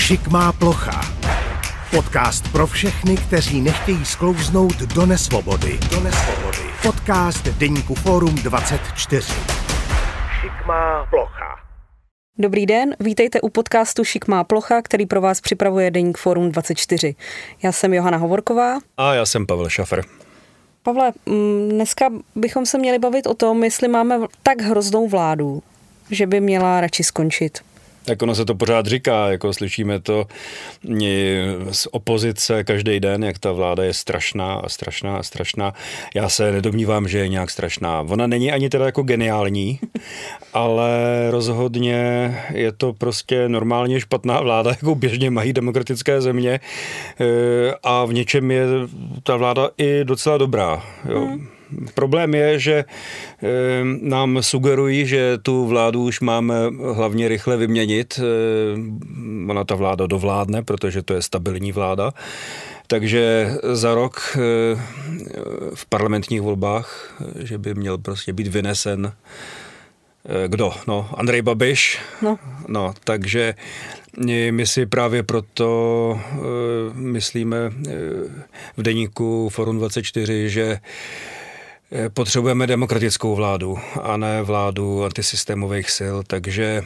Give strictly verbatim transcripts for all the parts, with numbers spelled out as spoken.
Šik má plocha. Podcast pro všechny, kteří nechtějí sklouznout do nesvobody. Do nesvobody. Podcast deníku Fórum dvacet čtyři. Šik má plocha. Dobrý den, vítejte u podcastu Šik má plocha, který pro vás připravuje deník Fórum dvacet čtyři. Já jsem Johana Hovorková. A já jsem Pavel Šafer. Pavle, dneska bychom se měli bavit o tom, jestli máme tak hroznou vládu, že by měla radši skončit. Tak ono se to pořád říká, jako slyšíme to z opozice každý den, jak ta vláda je strašná a strašná a strašná. Já se nedomnívám, že je nějak strašná. Ona není ani teda jako geniální, ale rozhodně je to prostě normálně špatná vláda, jakou běžně mají demokratické země, a v něčem je ta vláda i docela dobrá. Jo. Hmm. Problém je, že e, nám sugerují, že tu vládu už máme hlavně rychle vyměnit. E, ona ta vláda dovládne, protože to je stabilní vláda. Takže za rok e, v parlamentních volbách, že by měl prostě být vynesen e, kdo? No, Andrej Babiš. No. No, takže my si právě proto e, myslíme e, v deníku Fórum dvacet čtyři, že potřebujeme demokratickou vládu a ne vládu antisystémových sil, takže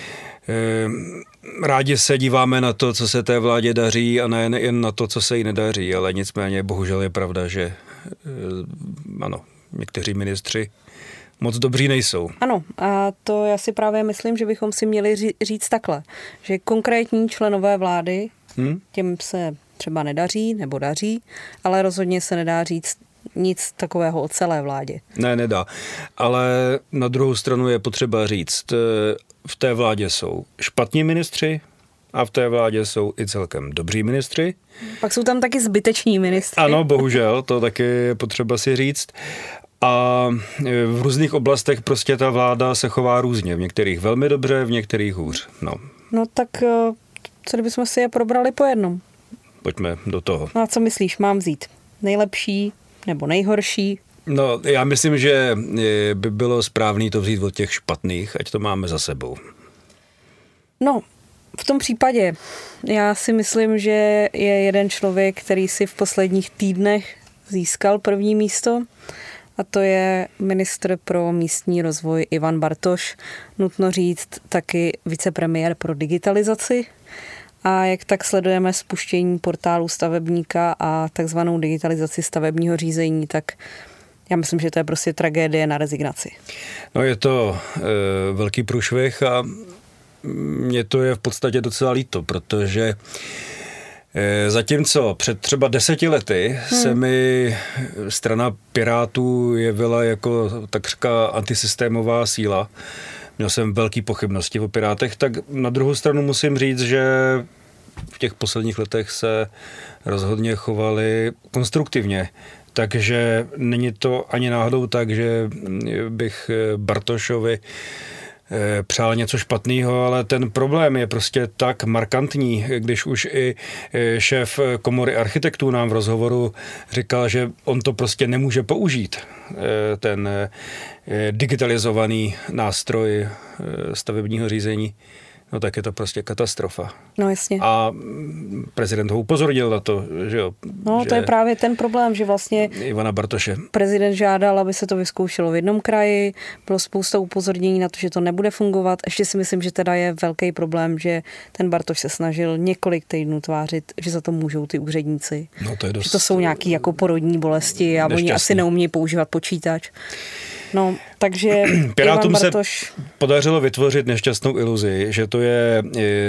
eh, rádi se díváme na to, co se té vládě daří a ne jen na to, co se jí nedaří, ale nicméně bohužel je pravda, že eh, ano, někteří ministři moc dobří nejsou. Ano, a to já si právě myslím, že bychom si měli ří, říct takhle, že konkrétní členové vlády, hmm? těm se třeba nedaří nebo daří, ale rozhodně se nedá říct nic takového o celé vládě. Ne, nedá. Ale na druhou stranu je potřeba říct, v té vládě jsou špatní ministři a v té vládě jsou i celkem dobří ministři. Pak jsou tam taky zbyteční ministři. Ano, bohužel, to taky je potřeba si říct. A v různých oblastech prostě ta vláda se chová různě. V některých velmi dobře, v některých hůř. No, no tak co kdybychom si je probrali po jednom? Pojďme do toho. No a co myslíš, mám vzít nejlepší nebo nejhorší? No, já myslím, že by bylo správné to vzít od těch špatných, ať to máme za sebou. No, v tom případě já si myslím, že je jeden člověk, který si v posledních týdnech získal první místo, a to je ministr pro místní rozvoj Ivan Bartoš, nutno říct taky vicepremiér pro digitalizaci. A jak tak sledujeme spuštění portálu stavebníka a takzvanou digitalizaci stavebního řízení, tak já myslím, že to je prostě tragédie na rezignaci. No, je to e, velký průšvih a mně to je v podstatě docela líto, protože e, zatímco před třeba deseti lety hmm. se mi strana Pirátů jevila jako takřka antisystémová síla, měl jsem velký pochybnosti o Pirátech, tak na druhou stranu musím říct, že v těch posledních letech se rozhodně chovali konstruktivně. Takže není to ani náhodou tak, že bych Bartošovi přál něco špatného, ale ten problém je prostě tak markantní, když už i šéf komory architektů nám v rozhovoru říkal, že on to prostě nemůže použít, ten digitalizovaný nástroj stavebního řízení, no tak je to prostě katastrofa. No jasně. A prezident ho upozornil na to, že jo. No že to je právě ten problém, že vlastně Ivana Bartoše. Prezident žádal, aby se to vyzkoušelo v jednom kraji, bylo spousta upozornění na to, že to nebude fungovat. Ještě si myslím, že teda je velký problém, že ten Bartoš se snažil několik týdnů tvářit, že za to můžou ty úředníci. No to je dost... Že to jsou nějaký jako porodní bolesti a oni asi neumějí používat počítač. No, takže Pirátům Ivan Bartoš... se podařilo vytvořit nešťastnou iluzi, že to je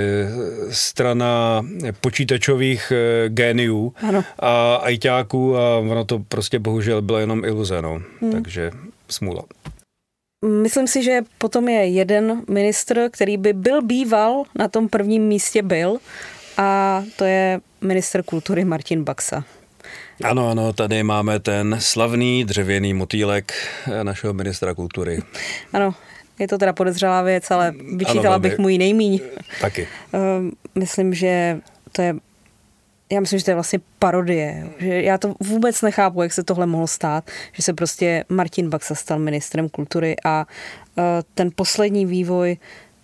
strana počítačových géniů ano. a ajťáků a ono to prostě bohužel byla jenom iluze, no. Hmm. Takže smůla. Myslím si, že potom je jeden ministr, který by byl býval, na tom prvním místě byl, a to je ministr kultury Martin Baxa. Ano, ano, tady máme ten slavný dřevěný motýlek našeho ministra kultury. Ano, je to teda podezřelá věc, ale vyčítala ano, bych mu ji nejmíň. Taky. Myslím, že to je, já myslím, že to je vlastně parodie. Že já to vůbec nechápu, jak se tohle mohlo stát, že se prostě Martin Baxa stal ministrem kultury a ten poslední vývoj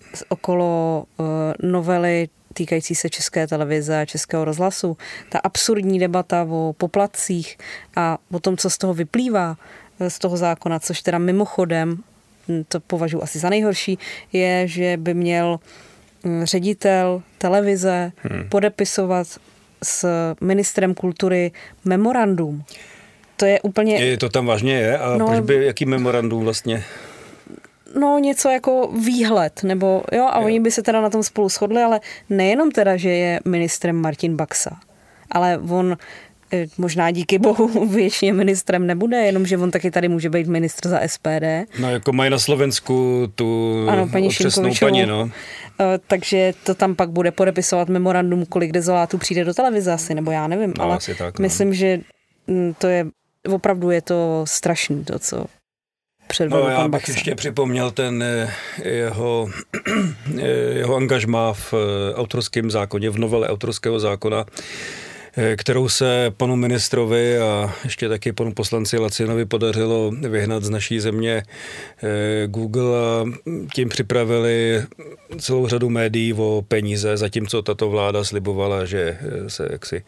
okolo uh, novely týkající se České televize a Českého rozhlasu, ta absurdní debata o poplatcích a o tom, co z toho vyplývá z toho zákona, což teda mimochodem, to považuji asi za nejhorší, je, že by měl ředitel televize hmm. podepisovat s ministrem kultury memorandum. To je úplně... Je to tam vážně je? A no, proč by, jaký memorandum vlastně? No něco jako výhled, nebo jo, a jo. Oni by se teda na tom spolu shodli, ale nejenom teda, že je ministrem Martin Baxa, ale on možná díky bohu věčně ministrem nebude, jenomže on taky tady může být ministr za S P D. No jako mají na Slovensku tu ano, paní otřesnou paní, no. Takže to tam pak bude podepisovat memorandum, kolik dezolátů přijde do televize asi, nebo já nevím, no, ale tak, no. Myslím, že to je, opravdu je to strašný, to, co předvedl no, pan já bych Baxa. ještě připomněl ten jeho, jeho angažmá v autorském zákoně, v novele autorského zákona, kterou se panu ministrovi a ještě taky panu poslanci Lacinovi podařilo vyhnat z naší země Google a tím připravili celou řadu médií o peníze, zatímco tato vláda slibovala, že se jaksi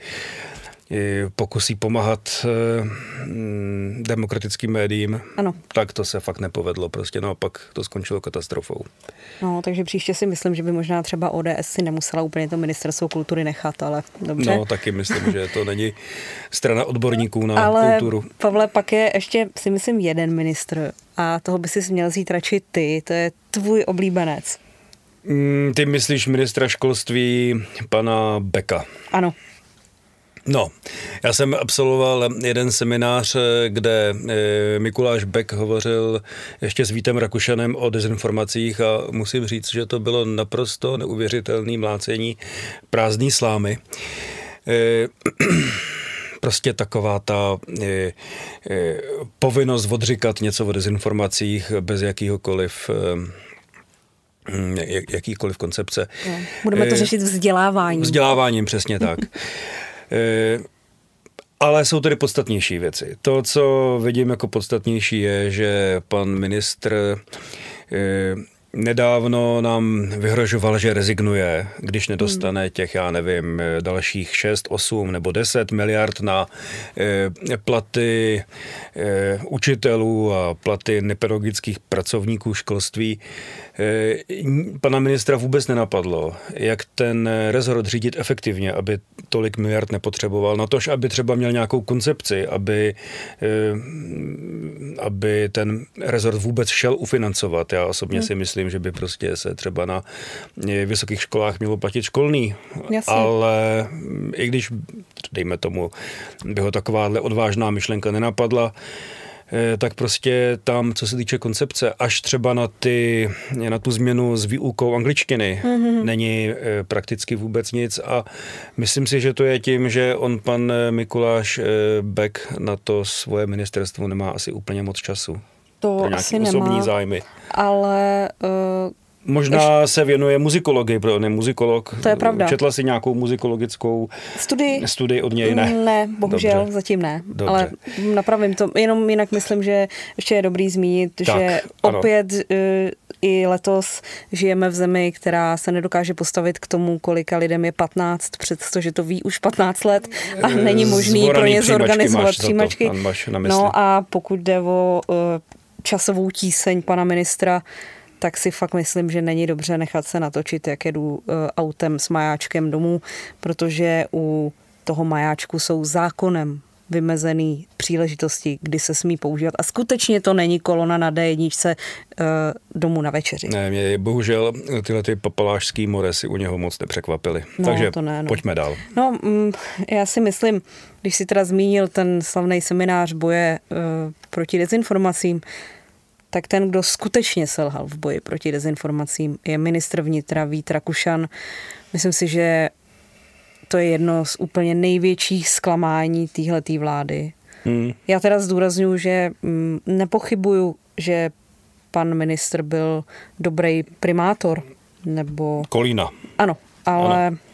pokusí pomáhat demokratickým médiím, ano. Tak to se fakt nepovedlo. Prostě naopak to skončilo katastrofou. No, takže příště si myslím, že by možná třeba O D S si nemusela úplně to ministerstvo kultury nechat, ale dobře. No, taky myslím, že to není strana odborníků na ale, kulturu. Pavle, pak je ještě, si myslím, jeden ministr a toho by si měl vzít radši ty, to je tvůj oblíbenec. Mm, ty myslíš ministra školství pana Beka? Ano. No, já jsem absolvoval jeden seminář, kde Mikuláš Bek hovořil ještě s Vítem Rakušanem o dezinformacích a musím říct, že to bylo naprosto neuvěřitelné mlácení prázdný slámy. Prostě taková ta je, je, povinnost odříkat něco o dezinformacích bez jakýhokoliv jakýkoliv koncepce. No, budeme to řešit vzděláváním. Vzděláváním, přesně tak. Ale jsou tady podstatnější věci. To, co vidím jako podstatnější, je, že pan ministr nedávno nám vyhrožoval, že rezignuje, když nedostane těch, já nevím, dalších šest, osm nebo deset miliard na platy učitelů a platy nepedagogických pracovníků školství. Pana ministra vůbec nenapadlo, jak ten rezort řídit efektivně, aby tolik miliard nepotřeboval, na tož, aby třeba měl nějakou koncepci, aby, aby ten rezort vůbec šel ufinancovat. Já osobně hmm. si myslím, že by prostě se třeba na vysokých školách mělo platit školný, Jasně. ale i když, dejme tomu, by ho takováhle odvážná myšlenka nenapadla, tak prostě tam, co se týče koncepce, až třeba na, ty, na tu změnu s výukou angličtiny mm-hmm. není prakticky vůbec nic a myslím si, že to je tím, že on, pan Mikuláš Bek, na to svoje ministerstvo nemá asi úplně moc času. To pro nějaké asi osobní nemá, zájmy. Ale... Uh... Možná Ještě... se věnuje muzikologii, protože on je muzikolog. To je pravda. Četla si nějakou muzikologickou studii? Studii od něj? Ne. Ne, bohužel Dobře. zatím ne. Dobře. Ale napravím to. Jenom jinak myslím, že ještě je dobrý zmínit, tak, že ano. opět uh, i letos žijeme v zemi, která se nedokáže postavit k tomu, kolika lidem je patnáct, přestože to ví už patnáct let a není možný pro ně zorganizovat přijímačky. No a pokud jde o uh, časovou tíseň pana ministra, tak si fakt myslím, že není dobře nechat se natočit, jak jedu uh, autem s majáčkem domů, protože u toho majáčku jsou zákonem vymezený příležitosti, kdy se smí používat. A skutečně to není kolona na dé jedna uh, domů na večeři. Ne, mě bohužel tyhle ty papalášský moresy u něho moc nepřekvapily. No, Takže to ne, no. pojďme dál. No, mm, já si myslím, když si teda zmínil ten slavný seminář boje uh, proti dezinformacím, tak ten, kdo skutečně selhal v boji proti dezinformacím, je ministr vnitra Vít Rakušan. Myslím si, že to je jedno z úplně největších zklamání téhletý vlády. Hmm. Já teda zdůrazňuji, že mm, nepochybuju, že pan ministr byl dobrý primátor, nebo... Kolína. Ano, ale ano.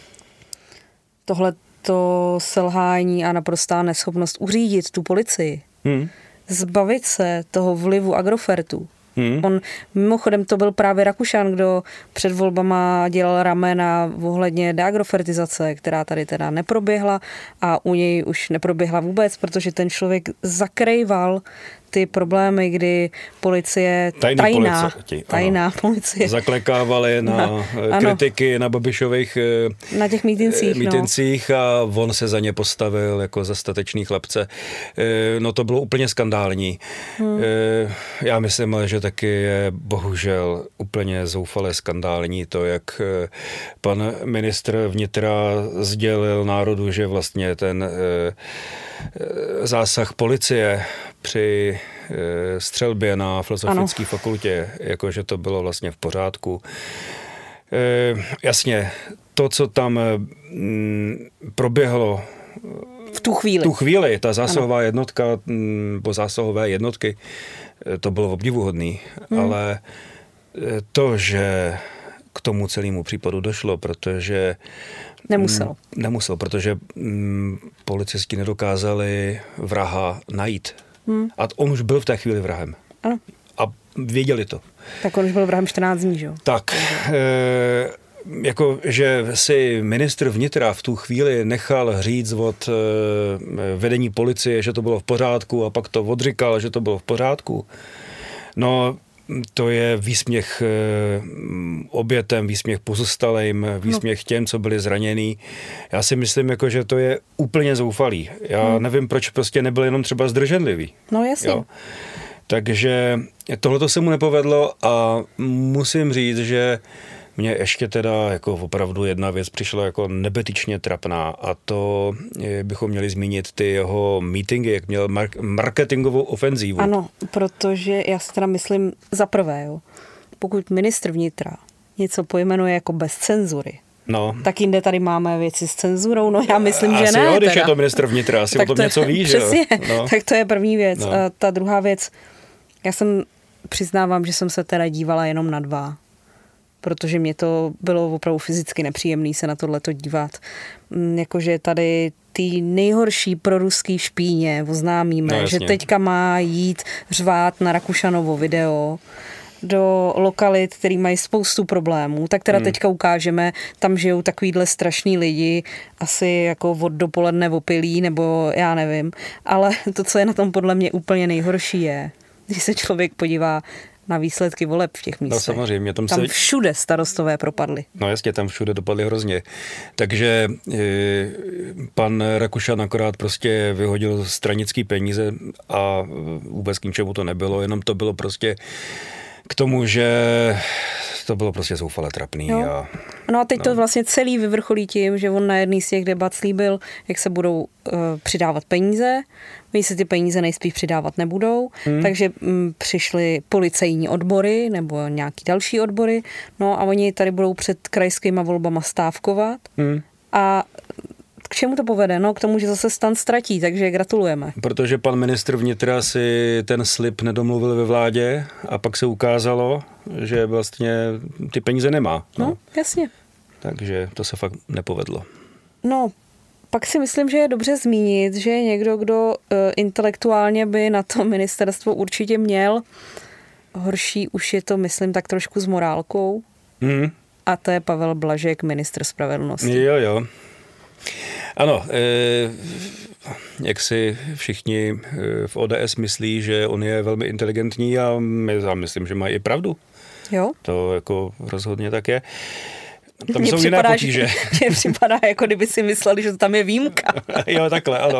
tohleto selhání a naprostá neschopnost uřídit tu policii, hmm. zbavit se toho vlivu Agrofertu, Hmm. On, mimochodem to byl právě Rakušan, kdo před volbama dělal ramena ohledně deagrofertizace, která tady teda neproběhla a u něj už neproběhla vůbec, protože ten člověk zakrýval ty problémy, kdy policie, Tajný tajná, policajti, tajná policie. Zaklekávali na no, kritiky na Babišových na těch mítincích, mítincích no. A on se za ně postavil jako za statečný chlapce. No to bylo úplně skandální. Hmm. Já myslím, že taky je bohužel úplně zoufale skandální to, jak pan ministr vnitra sdělil národu, že vlastně ten zásah policie při střelbě na filozofické fakultě, jakože to bylo vlastně v pořádku. E, jasně, to, co tam m, proběhlo v tu chvíli, tu chvíli ta zásahová ano. jednotka, nebo zásahové jednotky, to bylo obdivuhodný, hmm. ale to, že k tomu celému případu došlo, protože Nemusel. M, nemusel, protože m, policisti nedokázali vraha najít. Hmm. A on už byl v té chvíli vrahem. Ano. A věděli to. Tak on už byl vrahem čtrnáct dní, že jo? Tak, e, jako, že si ministr vnitra v tu chvíli nechal říct od e, vedení policie, že to bylo v pořádku a pak to odříkal, že to bylo v pořádku. No, to je výsměch obětem, výsměch pozostalým, výsměch těm, co byli zranění. Já si myslím, jako, že to je úplně zoufalý. Já hmm. nevím, proč prostě nebyl jenom třeba zdrženlivý. No jasně. Jo? Takže tohleto se mu nepovedlo a musím říct, že mně ještě teda jako opravdu jedna věc přišla jako nebetyčně trapná a to bychom měli zmínit ty jeho meetingy, jak měl mark- marketingovou ofenzívu. Ano, protože já si teda myslím za prvé, jo, pokud ministr vnitra něco pojmenuje jako bez cenzury, no. tak jinde tady máme věci s cenzurou, no já myslím, asi že ne. Jo, když teda. je to ministr vnitra, asi tak o tom něco víš. Přesně, no. Tak to je první věc. No. A ta druhá věc, já jsem přiznávám, že jsem se teda dívala jenom na dva. Protože mě to bylo opravdu fyzicky nepříjemné se na tohleto dívat. Jakože tady ty nejhorší proruský špíně oznámíme, no, že teďka má jít řvát na Rakušanovo video do lokalit, který mají spoustu problémů, tak teda hmm. teďka ukážeme, tam žijou takovýhle strašný lidi, asi jako od dopoledne opilí, nebo já nevím. Ale to, co je na tom podle mě úplně nejhorší je, když se člověk podívá na výsledky voleb v těch místech. No samozřejmě. Tam, tam se... všude starostové propadly. No jasně, tam všude dopadly hrozně. Takže e, pan Rakušan akorát prostě vyhodil stranický peníze a vůbec k ničemu to nebylo, jenom to bylo prostě k tomu, že to bylo prostě zoufale trapný. No. A, no a teď no. to vlastně celý vyvrcholí tím, že on na jedný z těch debat slíbil, jak se budou uh, přidávat peníze. Oni se ty peníze nejspíš přidávat nebudou, hmm. takže m, přišly policejní odbory nebo nějaký další odbory, no a oni tady budou před krajskýma volbama stávkovat hmm. a k čemu to povede? No k tomu, že zase stan ztratí, takže gratulujeme. Protože pan ministr vnitra si ten slib nedomluvil ve vládě a pak se ukázalo, že vlastně ty peníze nemá. No, no jasně. Takže to se fakt nepovedlo. No, pak si myslím, že je dobře zmínit, že je někdo, kdo uh, intelektuálně by na to ministerstvo určitě měl. Horší už je to, myslím, tak trošku s morálkou. Mm. A to je Pavel Blažek, ministr spravedlnosti. Jo, jo. Ano, eh, jak si všichni v O D S myslí, že on je velmi inteligentní a my, já myslím, že mají i pravdu. Jo. To jako rozhodně tak je. Tam mně jsou připadá, jiné potíže. Mně připadá, jako kdyby si mysleli, že tam je výjimka. Jo, takhle, ano.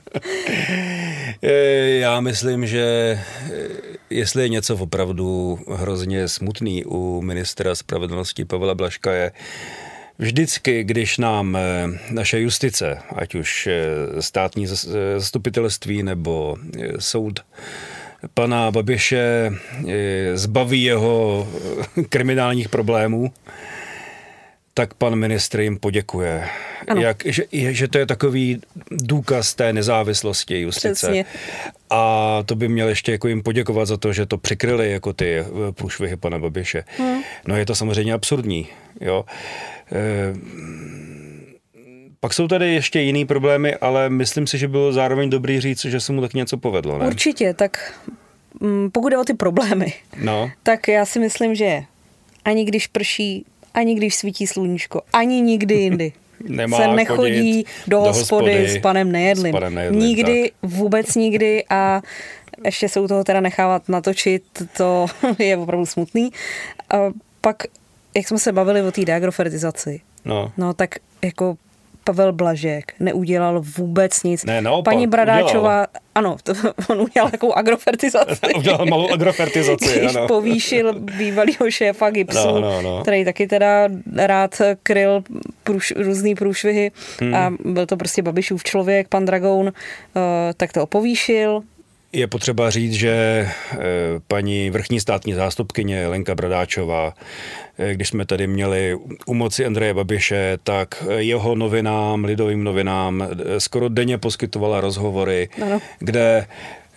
Já myslím, že jestli je něco opravdu hrozně smutný u ministra spravedlnosti Pavla Blažka je, vždycky, když nám naše justice, ať už státní zastupitelství nebo soud pana Babiše zbaví jeho kriminálních problémů, tak pan ministr jim poděkuje. Jak, že, že to je takový důkaz té nezávislosti justice. Přesně. A to by měl ještě jako jim poděkovat za to, že to přikryli jako ty průšvihy pana Babiše. Hmm. No je to samozřejmě absurdní. Jo. E, pak jsou tady ještě jiný problémy, ale myslím si, že bylo zároveň dobrý říct, že se mu tak něco povedlo. Ne? Určitě, tak pokud jde o ty problémy, no. tak já si myslím, že ani když prší, ani když svítí sluníčko, ani nikdy jindy Nemá se nechodí do, do hospody, hospody s panem Nejedlým. S panem Nejedlým nikdy, tak. Vůbec nikdy a ještě se u toho teda nechávat natočit, to je opravdu smutný. A pak, jak jsme se bavili o té deagrofertizaci, no. no tak jako Pavel Blažek neudělal vůbec nic. Ne, naopak, paní Bradáčová, udělal. Ano, to, on udělal takovou agrofertizaci. Udělal malou agrofertizaci, Když ano. povýšil bývalýho šéfa Gipsu, no, no, no. který taky teda rád kryl průš, různý průšvihy hmm. a byl to prostě Babišův člověk, pan Dragoun, uh, tak to povýšil. Je potřeba říct, že paní vrchní státní zástupkyně Lenka Bradáčová, když jsme tady měli u moci Andreje Babiše, tak jeho novinám, Lidovým novinám, skoro denně poskytovala rozhovory, ano. kde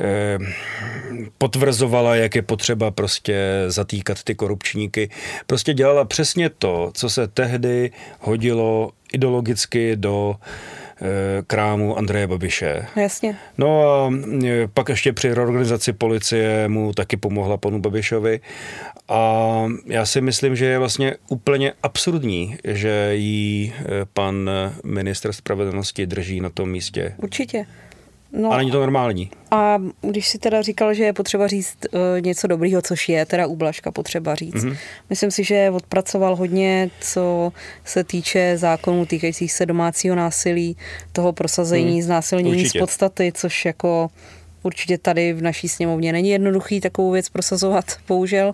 potvrzovala, jak je potřeba prostě zatýkat ty korupčníky. Prostě dělala přesně to, co se tehdy hodilo ideologicky do krámu Andreje Babiše. Jasně. No a pak ještě při reorganizaci policie mu taky pomohla panu Babišovi a já si myslím, že je vlastně úplně absurdní, že jí pan ministr spravedlnosti drží na tom místě. Určitě. No, a není to normální. A když si teda říkal, že je potřeba říct uh, něco dobrýho, což je teda u Blažka potřeba říct. Mm-hmm. Myslím si, že odpracoval hodně, co se týče zákonů týkajících se domácího násilí, toho prosazení mm. znásilnění z podstaty, což jako určitě tady v naší sněmovně není jednoduchý takovou věc prosazovat, bohužel.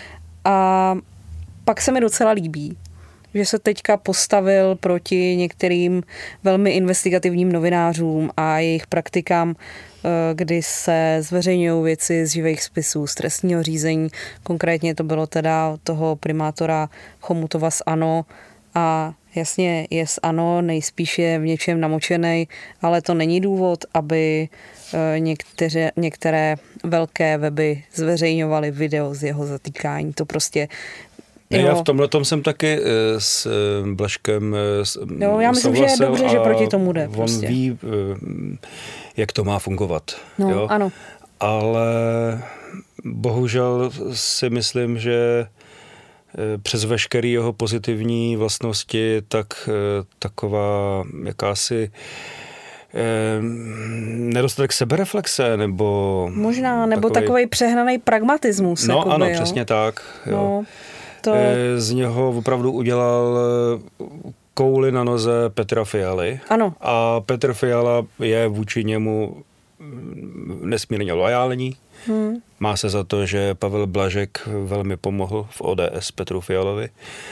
A pak se mi docela líbí, že se teďka postavil proti některým velmi investigativním novinářům a jejich praktikám, kdy se zveřejňují věci z živých spisů, z trestního řízení. Konkrétně to bylo teda toho primátora Chomutova z ANO a jasně je z ANO, nejspíš je v něčem namočenej, ale to není důvod, aby některé, některé velké weby zveřejňovaly video z jeho zatýkání. To prostě Ne, já v tomhletom jsem taky s Blažkem jo, já myslím, že je dobře, že proti tomu jde. On prostě. ví, jak to má fungovat. No, jo? ano. Ale bohužel si myslím, že přes veškeré jeho pozitivní vlastnosti, tak taková jakási nedostatek sebereflexe, nebo... Možná, nebo takový, takový přehnaný pragmatismus. No jakoby, ano, jo? přesně tak. Jo. No, to... Z něho opravdu udělal kouli na noze Petra Fialy. Ano. A Petr Fiala je vůči němu nesmírně loajální. Hmm. Má se za to, že Pavel Blažek velmi pomohl v O D S Petru Fialovi.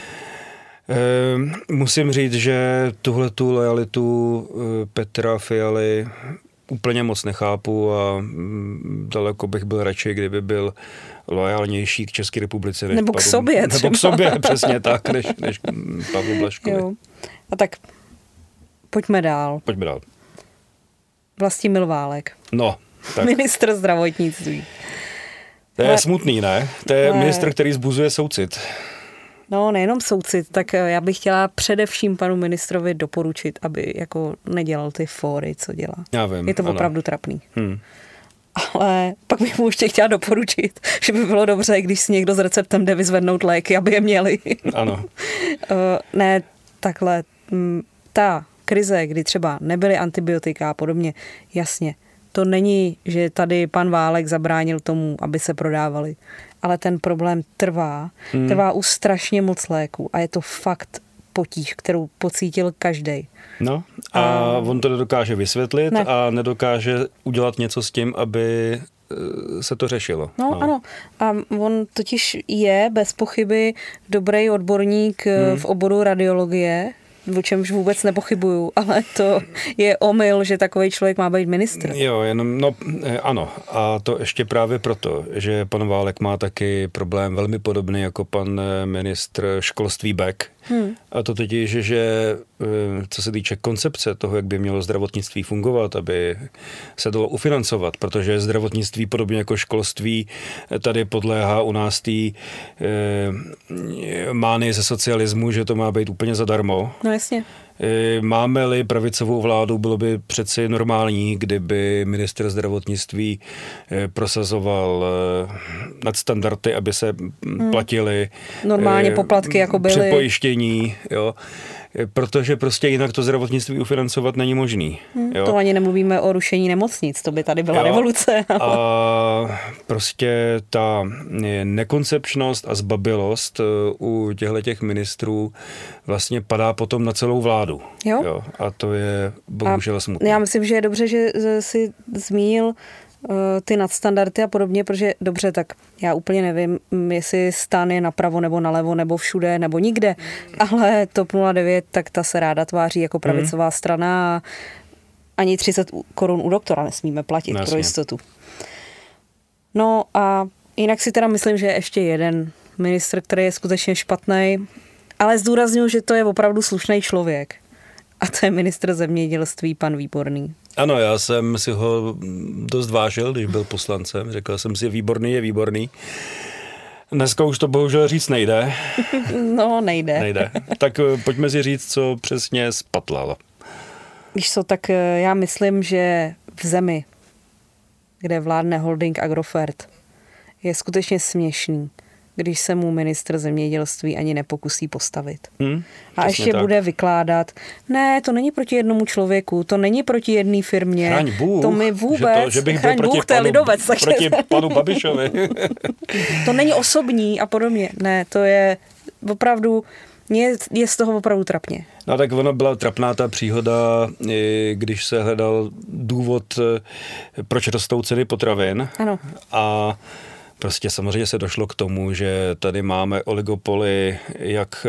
Musím říct, že tuhletu lojalitu Petra Fialy úplně moc nechápu a daleko bych byl radši, kdyby byl loajálnější k České republice. Než nebo k Pavlu, sobě třeba. Nebo k sobě, přesně tak, než, než Pavlu Blažkovi. Jo. A tak pojďme dál. Pojďme dál. Vlastimil Válek. No, tak. Ministr zdravotnictví. To je Ale... smutný, ne? To je ne. Ministr, který zbuzuje soucit. No, nejenom soucit, tak já bych chtěla především panu ministrovi doporučit, aby jako nedělal ty fóry, co dělá. Já vím, je to ano. opravdu trapný. Hmm. Ale pak bych mu ještě chtěla doporučit, že by bylo dobře, když si někdo s receptem jde vyzvednout léky, aby je měli. Ano. Ne, takhle, ta krize, kdy třeba nebyly antibiotika a podobně, jasně, to není, že tady pan Válek zabránil tomu, aby se prodávali, ale ten problém trvá. Hmm. Trvá u strašně moc léků a je to fakt potíž, kterou pocítil každej. No a, a on to nedokáže vysvětlit ne. a nedokáže udělat něco s tím, aby se to řešilo. No, no ano. A on totiž je bez pochyby dobrý odborník hmm. v oboru radiologie, o čemž vůbec nepochybuju, ale to je omyl, že takový člověk má být ministr. Jo, jenom, no ano, a to ještě právě proto, že pan Válek má taky problém velmi podobný jako pan ministr školství Beck. Hmm. A to totiž, že co se týče koncepce toho, jak by mělo zdravotnictví fungovat, aby se dalo ufinancovat, protože zdravotnictví podobně jako školství tady podléhá u nás té e, mány ze socialismu, že to má být úplně zadarmo. No jasně. Máme-li pravicovou vládu, bylo by přeci normální, kdyby ministr zdravotnictví prosazoval nadstandardy, aby se hmm. platily normálně poplatky, jako byly. Připojištění, jo. Protože prostě jinak to zdravotnictví ufinancovat není možný. Hmm, jo. To ani nemluvíme o rušení nemocnic, to by tady byla jo. revoluce. A prostě ta nekoncepčnost a zbabilost u těchto ministrů vlastně padá potom na celou vládu. Jo. Jo. A to je bohužel smutné. Já myslím, že je dobře, že jsi zmínil ty nadstandardy a podobně, protože dobře, tak já úplně nevím, jestli STAN je napravo nebo nalevo, nebo všude, nebo nikde, ale TOP nula devět, tak ta se ráda tváří jako pravicová hmm. strana a ani třicet korun u doktora nesmíme platit Nesmím. pro jistotu. No a jinak si teda myslím, že je ještě jeden ministr, který je skutečně špatný, ale zdůrazňuji, že to je opravdu slušný člověk. A to je ministr zemědělství, pan Výborný. Ano, já jsem si ho dost vážil, když byl poslancem. Řekl jsem si, výborný je výborný. Dneska už to bohužel říct nejde. No, nejde. Nejde. Tak pojďme si říct, co přesně spatlal. Víš co, tak já myslím, že v zemi, kde vládne holding Agrofert, je skutečně směšný, když se mu ministr zemědělství ani nepokusí postavit. Hmm, a ještě tak. bude vykládat, ne, to není proti jednomu člověku, to není proti jedné firmě. Chraň Bůh, to mi vůbec, že, to, že bych chraň byl Bůh, proti, to je panu, lidovec. Takže... proti panu Babišovi. To není osobní a podobně. Ne, to je opravdu, je, je z toho opravdu trapně. No tak ono byla trapná ta příhoda, když se hledal důvod, proč rostou ceny potravin. Ano. A prostě samozřejmě se došlo k tomu, že tady máme oligopoly jak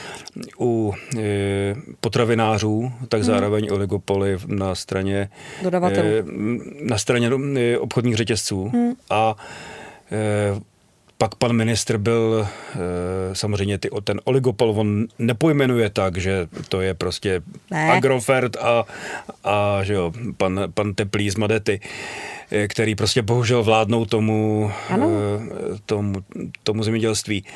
u potravinářů, tak hmm. zároveň oligopoly na straně dodavatelů. Na straně obchodních řetězců. Hmm. A pak pan ministr byl, samozřejmě ty, ten oligopol, on nepojmenuje tak, že to je prostě ne. Agrofert a, a že jo, pan, pan Teplý z Madety, který prostě bohužel vládnou tomu, tomu, tomu zemědělství.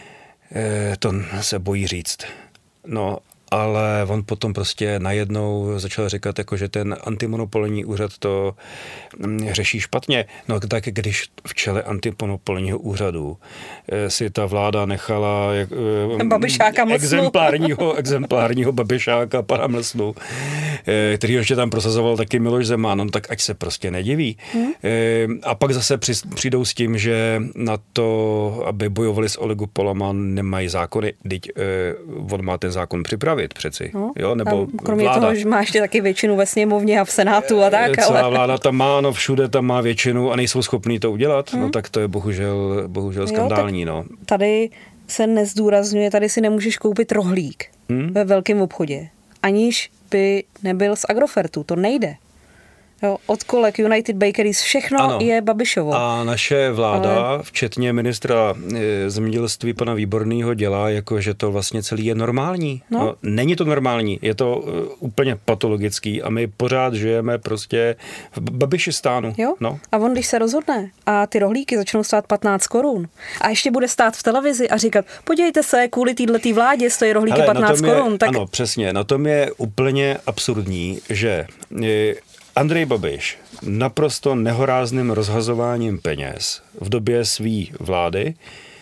To se bojí říct. No, ale on potom prostě najednou začal říkat, jako, že ten antimonopolní úřad to řeší špatně. No tak když v čele antimonopolního úřadu si ta vláda nechala Babišáka exemplárního, exemplárního Babišáka, pana Mlsnu, který ještě tam prosazoval taky Miloš Zeman, no, tak ať se prostě nediví. Hmm. A pak zase přijdou s tím, že na to, aby bojovali s oligopolama, nemají zákony, teď on má ten zákon připravit přeci. No, jo, nebo kromě vláda. toho, že má ještě taky většinu ve sněmovně a v Senátu a tak. Celá ale... vláda tam má, no všude tam má většinu a nejsou schopní to udělat, hmm. no tak to je bohužel, bohužel skandální. Jo, no. Tady se nezdůrazňuje, tady si nemůžeš koupit rohlík hmm. ve velkém obchodě, aniž by nebyl z Agrofertu, to nejde. Jo, od kolek United Bakeries, všechno ano. je Babišovo. A naše vláda, ale... včetně ministra zemědělství pana Výborného, dělá jako, že to vlastně celý je normální. No. No, není to normální, je to uh, úplně patologický a my pořád žijeme prostě v Babišistánu. Jo, no. A on, když se rozhodne a ty rohlíky začnou stát patnáct korun a ještě bude stát v televizi a říkat, podívejte se, kvůli této vládě stojí rohlíky Hele, patnáct korun. Tak... Ano, přesně, na tom je úplně absurdní, že je, Andrej Babiš naprosto nehorázným rozhazováním peněz v době své vlády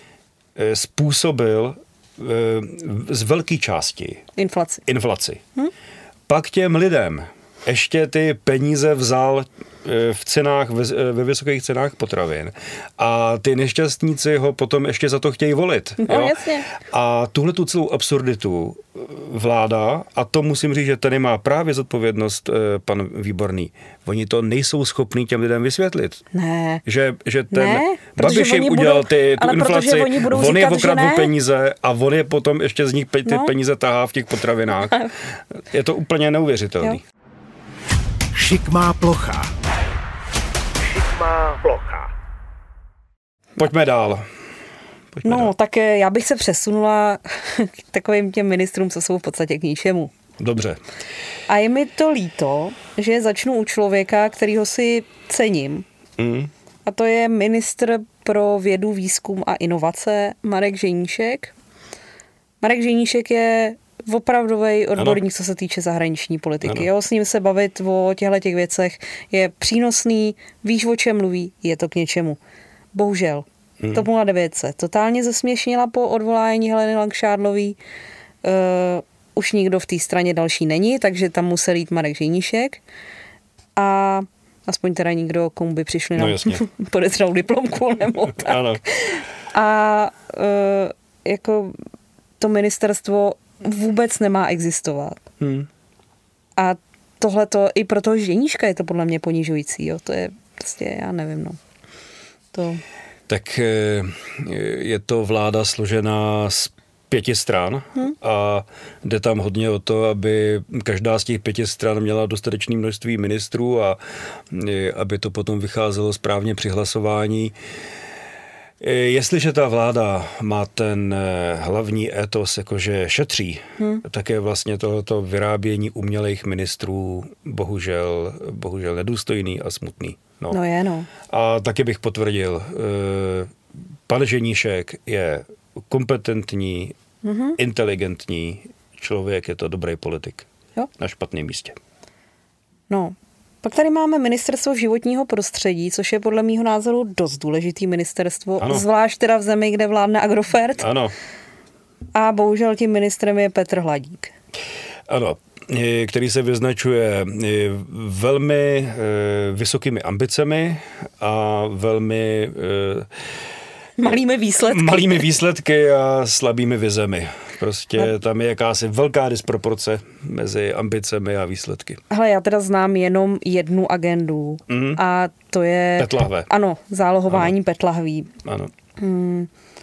způsobil z velké části inflaci. inflaci. Hm? Pak těm lidem ještě ty peníze vzal v cenách, ve vysokých cenách potravin a ty nešťastníci ho potom ještě za to chtějí volit. No, jo? Jasně. A tuhle tu celou absurditu vláda, a to musím říct, že tady má právě zodpovědnost pan Výborný, oni to nejsou schopní těm lidem vysvětlit. Ne. Že, že ten ne, Babiš jim udělal ty, tu inflaci, on je okradl peníze a on je potom ještě z nich ty no. peníze tahá v těch potravinách. Je to úplně neuvěřitelný. Jo. Šikmá plocha. Šikmá plocha. Pojďme dál. Pojďme no, dál. tak já bych se přesunula k takovým těm ministrům, co jsou v podstatě k ničemu. Dobře. A je mi to líto, že začnu u člověka, kterýho si cením. Mm. A to je ministr pro vědu, výzkum a inovace Marek Ženíšek. Marek Ženíšek je opravdový odborník, ano. co se týče zahraniční politiky. Jo, s ním se bavit o těchto těch věcech je přínosný, víš, o čem mluví, je to k něčemu. Bohužel. Hmm. TOP nula devět se totálně zesměšnila po odvolání Heleny Langšádlový. Uh, už nikdo v té straně další není, takže tam musel jít Marek Ženíšek. A aspoň teda nikdo, komu by přišli no, na podezřelou diplomku nebo tak. Ano. A uh, jako to ministerstvo vůbec nemá existovat. Hmm. A tohleto, i pro toho Ženíška je to podle mě ponižující. Jo. To je prostě, já nevím, no. To... Tak je to vláda složená z pěti stran hmm. a jde tam hodně o to, aby každá z těch pěti stran měla dostatečné množství ministrů a aby to potom vycházelo správně při hlasování. Jestliže ta vláda má ten hlavní étos, jakože šetří, hmm. tak je vlastně tohoto vyrábění umělých ministrů bohužel, bohužel nedůstojný a smutný. No. no je, no. A taky bych potvrdil, pan Ženíšek je kompetentní, mm-hmm. inteligentní člověk, je to dobrý politik. Jo. Na špatném místě. No, pak tady máme ministerstvo životního prostředí, což je podle mýho názoru dost důležitý ministerstvo, ano. zvlášť teda v zemi, kde vládne Agrofert. Ano. A bohužel tím ministrem je Petr Hladík. Ano, který se vyznačuje velmi vysokými ambicemi a velmi malými výsledky. Malými výsledky a slabými vizemi. Prostě tam je jakási velká disproporce mezi ambicemi a výsledky. Hele, já teda znám jenom jednu agendu mm. a to je... P E T lahve. Ano, zálohování ano. P E T lahví. Ano. Hmm,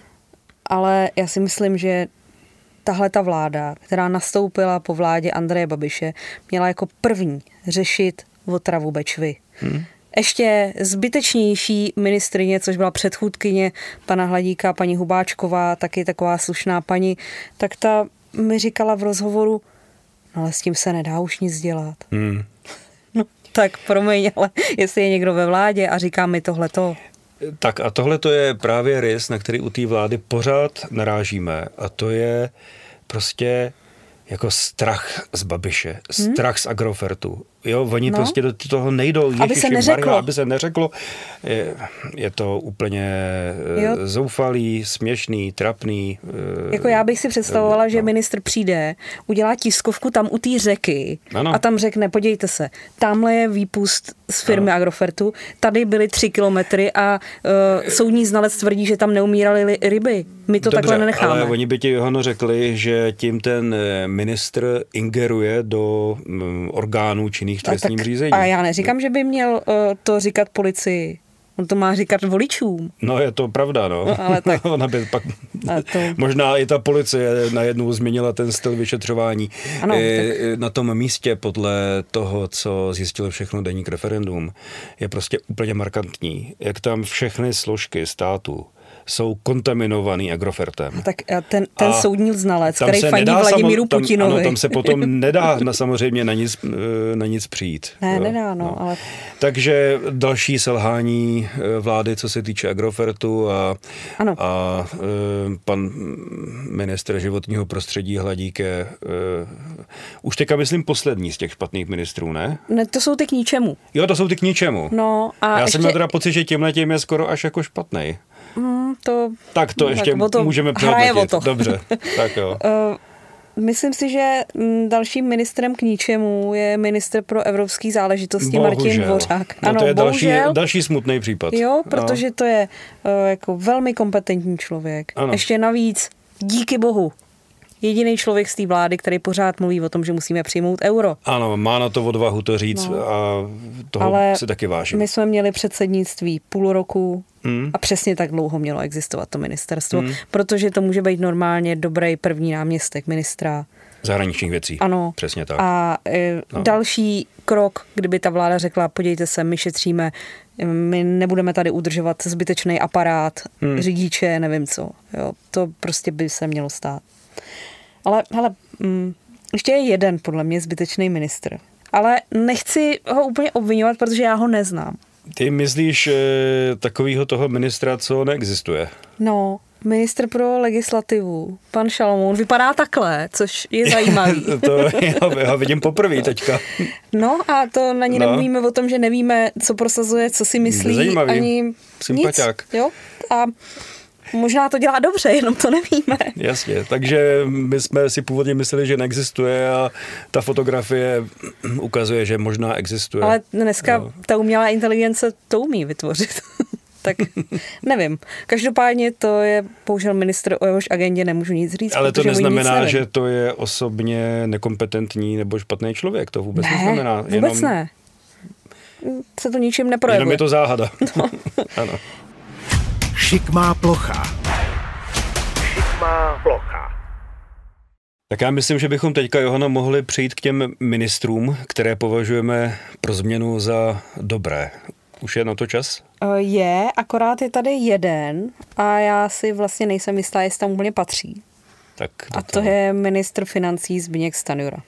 ale já si myslím, že tahle ta vláda, která nastoupila po vládě Andreje Babiše, měla jako první řešit otravu Bečvy. Hmm. Ještě zbytečnější ministryně, což byla předchůdkyně pana Hladíka, paní Hubáčková, taky taková slušná paní, tak ta mi říkala v rozhovoru, no ale s tím se nedá už nic dělat. Hmm. No tak promiň, ale jestli je někdo ve vládě a říká mi tohleto. Tak a tohle to je právě rys, na který u té vlády pořád narážíme a to je prostě jako strach z Babiše, hmm? strach z Agrofertu. Jo, oni no. prostě do toho nejdou. Ježiši, aby se neřeklo. Maria, aby se neřeklo. Je, je to úplně jo. zoufalý, směšný, trapný. Jako já bych si představovala, no. že ministr přijde, udělá tiskovku tam u té řeky ano. a tam řekne, podívejte se, tamhle je výpust z firmy ano. Agrofertu, tady byly tři kilometry a uh, soudní znalec tvrdí, že tam neumíraly ryby. My to Dobře, takhle nenecháme. Ale oni by ti Johano řekli, že tím ten ministr ingeruje do um, orgánů činných v trestním řízení. A já neříkám, že by měl uh, to říkat policii. On to má říkat voličům. No je to pravda, no. no ale tak. Ona by pak, to... Možná i ta policie najednou změnila ten styl vyšetřování. Ano, e, na tom místě podle toho, co zjistilo všechno deník Referendum, je prostě úplně markantní, jak tam všechny složky státu jsou kontaminovaný Agrofertem. A tak ten, ten soudní znalec, který fandí Vladimíru samo, tam, Putinovi. Ano, tam se potom nedá na, samozřejmě na nic, na nic přijít. Ne, jo, nedá, no, no. ale... Takže další selhání vlády, co se týče Agrofertu a, ano. a pan ministr životního prostředí Hladík je už teďka myslím poslední z těch špatných ministrů, ne? Ne, to jsou ty k ničemu. Jo, to jsou ty k ničemu. No, a Já ještě... jsem měl teda pocit, že tímhletím je skoro až jako špatnej. Mm, to, tak to ještě tak to hraje můžeme přehodnotit. O to. Dobře, tak jo. Uh, myslím si, že dalším ministrem k ničemu je ministr pro evropské záležitosti bohužel. Martin Dvořák. No, ano, to je další, bohužel, další smutný případ. Jo, protože no. to je uh, jako velmi kompetentní člověk. Ano. Ještě navíc, díky bohu, jediný člověk z té vlády, který pořád mluví o tom, že musíme přijmout euro. Ano, má na to odvahu to říct no. a toho ale si taky vážím. My jsme měli předsednictví půl roku hmm. a přesně tak dlouho mělo existovat to ministerstvo, hmm. protože to může být normálně dobrý první náměstek ministra zahraničních věcí. Ano. Přesně tak. A e, no. další krok, kdyby ta vláda řekla, podívejte se, my šetříme, my nebudeme tady udržovat zbytečný aparát, hmm. řidiče, nevím co. Jo, to prostě by se mělo stát. Ale hele, mm, ještě je jeden podle mě zbytečný ministr. Ale nechci ho úplně obvinovat, protože já ho neznám. Ty myslíš e, takovýho toho ministra, co neexistuje? No, ministr pro legislativu, pan Šalomoun, vypadá takhle, což je zajímavý. To já, já vidím poprvé teďka. No a to na ní no. nemluvíme o tom, že nevíme, co prosazuje, co si myslí, zajímavý. Ani Sympatiák. nic. Jo? A možná to dělá dobře, jenom to nevíme. Jasně, takže my jsme si původně mysleli, že neexistuje a ta fotografie ukazuje, že možná existuje. Ale dneska no. ta umělá inteligence to umí vytvořit. Tak nevím. Každopádně to je bohužel ministr, o jehož agendě nemůžu nic říct. Ale to neznamená, že to je osobně nekompetentní nebo špatný člověk. To vůbec ne, neznamená. vůbec jenom, ne. Se to ničím neprojevuje. Jenom je to záhada. No. Ano. Šikmá plocha. Šikmá plocha. Tak já myslím, že bychom teďka, Johana, mohli přejít k těm ministrům, které považujeme pro změnu za dobré. Už je na to čas? Je, akorát je tady jeden a já si vlastně nejsem jistá, jestli tam úplně patří. Tak a to toho. je ministr financí Zbyněk Stanjura.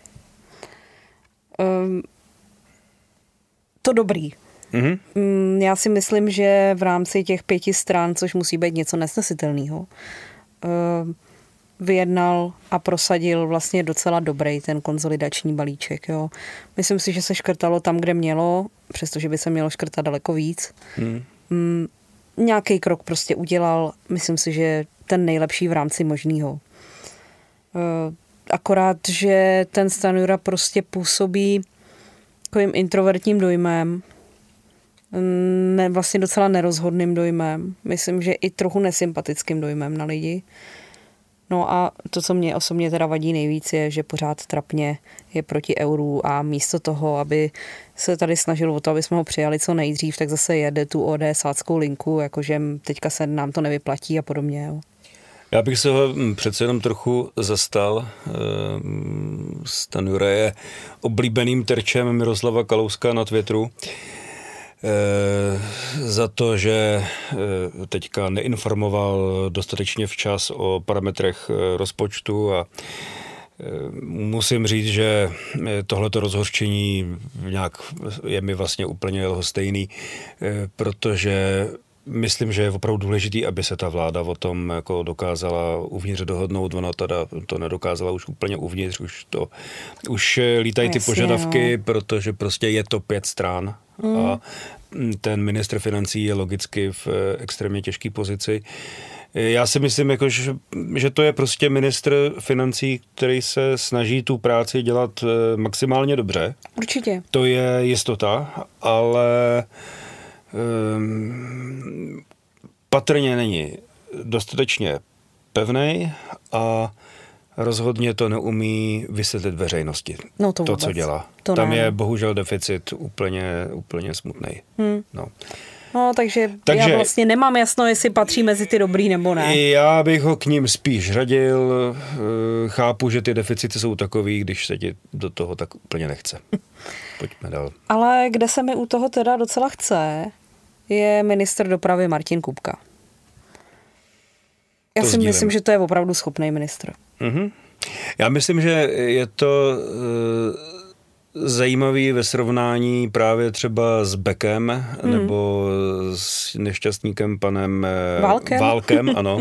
Um, to dobrý. Mm-hmm. Um, já si myslím, že v rámci těch pěti stran, což musí být něco nesnesitelného, um, vyjednal a prosadil vlastně docela dobrý ten konsolidační balíček. Jo. Myslím si, že se škrtalo tam, kde mělo, přestože by se mělo škrtat daleko víc. Hmm. Mm, nějaký krok prostě udělal, myslím si, že ten nejlepší v rámci možného. Uh, akorát, že ten Stanjura prostě působí takovým introvertním dojmem, ne, vlastně docela nerozhodným dojmem. Myslím, že i trochu nesympatickým dojmem na lidi. No a to, co mě osobně teda vadí nejvíc, je, že pořád trapně je proti euru a místo toho, aby se tady snažil o to, aby jsme ho přijali co nejdřív, tak zase jede tu ODSáckou linku, jakože teďka se nám to nevyplatí a podobně. Jo. Já bych se ho přece jenom trochu zastal. Stanjura je oblíbeným terčem Miroslava Kalouska na Twitteru. E, za to, že e, teďka neinformoval dostatečně včas o parametrech rozpočtu a e, musím říct, že tohleto rozhořčení nějak je mi vlastně úplně lhostejný, e, protože myslím, že je opravdu důležitý, aby se ta vláda o tom jako dokázala uvnitř dohodnout. Ona teda to nedokázala už úplně uvnitř, už to už lítají ty požadavky, no. Protože prostě je to pět stran mm. a ten ministr financí je logicky v extrémně těžké pozici. Já si myslím, jako, že, že to je prostě ministr financí, který se snaží tu práci dělat maximálně dobře. Určitě. To je jistota, ale Um, patrně není dostatečně pevnej a rozhodně to neumí vysvětlit veřejnosti. No to, to co dělá. To Tam ne. je bohužel deficit úplně, úplně smutnej. Hmm. No. No, takže, takže já vlastně nemám jasno, jestli patří mezi ty dobrý nebo ne. Já bych ho k ním spíš řadil. Chápu, že ty deficity jsou takový, když se ti do toho tak úplně nechce. Pojďme dál. Ale kde se mi u toho teda docela chce, je ministr dopravy Martin Kupka. Já to si sdílím. Myslím, že to je opravdu schopný ministr. Mm-hmm. Já myslím, že je to uh, zajímavý ve srovnání právě třeba s Beckem mm. nebo s nešťastníkem panem Válkem, Válkem ano.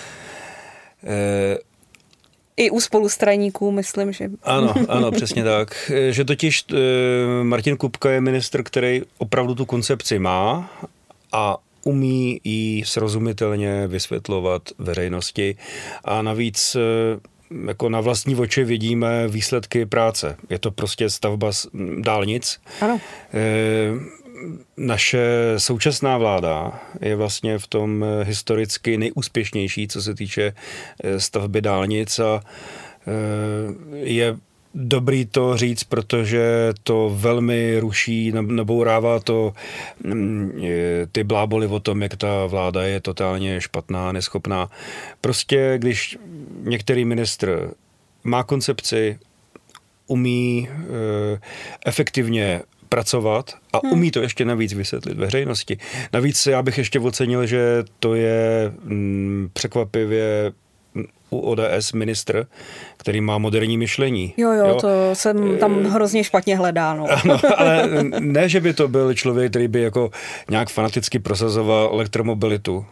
e, I u spolustraníků, myslím, že... Ano, ano, přesně tak. Že totiž e, Martin Kupka je ministr, který opravdu tu koncepci má a umí ji srozumitelně vysvětlovat veřejnosti a navíc e, jako na vlastní oči vidíme výsledky práce. Je to prostě stavba dálnic. Ano. E, naše současná vláda je vlastně v tom historicky nejúspěšnější, co se týče stavby dálnic a je dobrý to říct, protože to velmi ruší, nabourává to ty bláboli o tom, jak ta vláda je totálně špatná, neschopná. Prostě když některý ministr má koncepci, umí efektivně pracovat a hmm. umí to ještě navíc vysvětlit veřejnosti. Navíc já bych ještě ocenil, že to je mm, překvapivě u O D S ministr, který má moderní myšlení. Jo, jo, jo? to jsem tam hrozně špatně hledal. No. Ano, ale ne, že by to byl člověk, který by jako nějak fanaticky prosazoval elektromobilitu,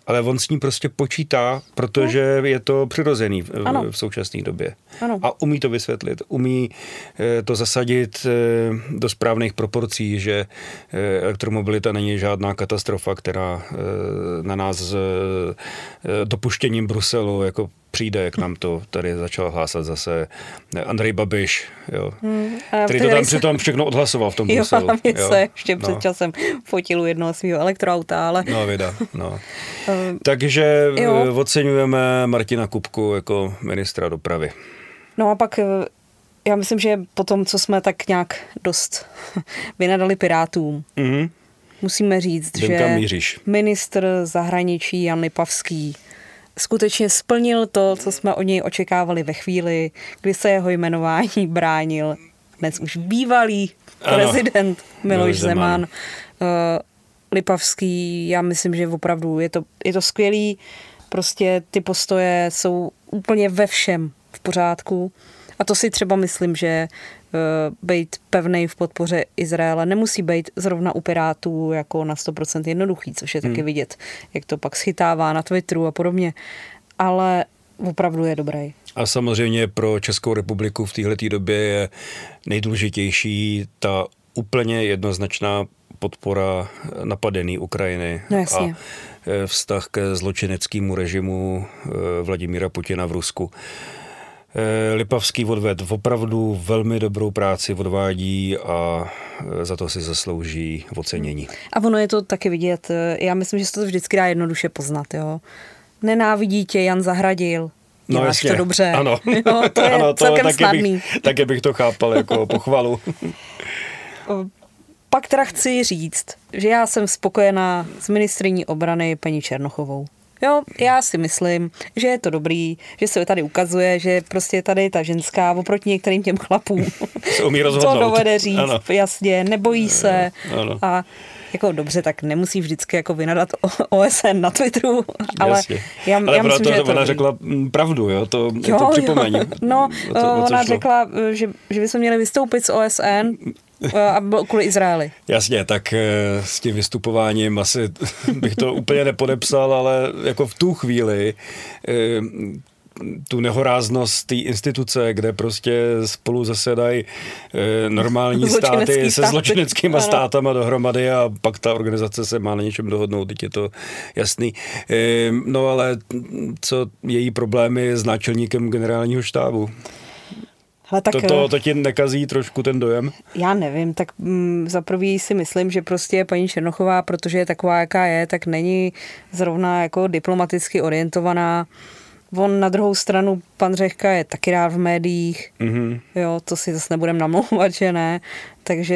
ale on s ní prostě počítá, protože no. je to přirozený v, v současné době. Ano. A umí to vysvětlit, umí to zasadit do správných proporcí, že elektromobilita není žádná katastrofa, která na nás dopuštěním Bruselu jako přijde, jak nám to tady začal hlásat zase Andrej Babiš, jo, hmm, který to tam se... přitom všechno odhlasoval v tom jo, Bruselu. Jo, se ještě před no. časem fotil u jednoho svého elektroauta, ale... No, vida, no. Takže jo. oceňujeme Martina Kupku jako ministra dopravy. No a pak já myslím, že po tom, co jsme tak nějak dost vynadali Pirátům, mm-hmm. musíme říct, Vím, že ministr zahraničí Jan Lipavský skutečně splnil to, co jsme od něj očekávali ve chvíli, kdy se jeho jmenování bránil dnes už bývalý ano. prezident Miloš Zeman. Zeman. Uh, Lipavský, já myslím, že opravdu je to, je to skvělý, prostě ty postoje jsou úplně ve všem v pořádku a to si třeba myslím, že uh, být pevnej v podpoře Izraele nemusí být zrovna u Pirátů jako na sto procent jednoduchý, což je hmm. taky vidět, jak to pak schytává na Twitteru a podobně, ale opravdu je dobrý. A samozřejmě pro Českou republiku v téhleté době je nejdůležitější ta úplně jednoznačná podpora napadené Ukrajiny no a vztah ke zločineckému režimu Vladimíra Putina v Rusku. Lipavský odved opravdu velmi dobrou práci odvádí a za to si zaslouží ocenění. A ono je to taky vidět. Já myslím, že se to vždycky dá jednoduše poznat. Jo? Nenávidí tě Jan Zahradil. Děláš no jasně, to dobře. Ano. Jo, to je ano, to celkem taky snadný. Bych, taky bych to chápal jako pochvalu. Pak teda chci říct, že já jsem spokojená s ministryní obrany paní Černochovou. Jo, já si myslím, že je to dobrý, že se tady ukazuje, že prostě tady ta ženská oproti některým těm chlapům se umí rozhodnout. To dovede říct, ano. jasně, nebojí se ano. a jako dobře, tak nemusí vždycky jako vynadat O S N na Twitteru, ale já, ale já myslím, to, že je to ona dobrý. řekla pravdu, jo, to, jo, to připomeň. No, o to, o ona řekla, že, že bychom měli vystoupit z O S N a bylo kvůli Izraeli. Jasně, tak s tím vystupováním asi bych to úplně nepodepsal, ale jako v tu chvíli tu nehoráznost té instituce, kde prostě spolu zasedají normální státy se státy. zločineckýma ano. státama dohromady a pak ta organizace se má na něčem dohodnout, teď je to jasný. No ale co její problémy s náčelníkem generálního štábu? Ale tak, to, to, to ti nekazí trošku ten dojem? Já nevím, tak mm, za prvý si myslím, že prostě paní Černochová, protože je taková, jaká je, tak není zrovna jako diplomaticky orientovaná. On na druhou stranu, pan Řehka je taky rád v médiích, mm-hmm. jo, to si zase nebudem namlouvat, že ne. Takže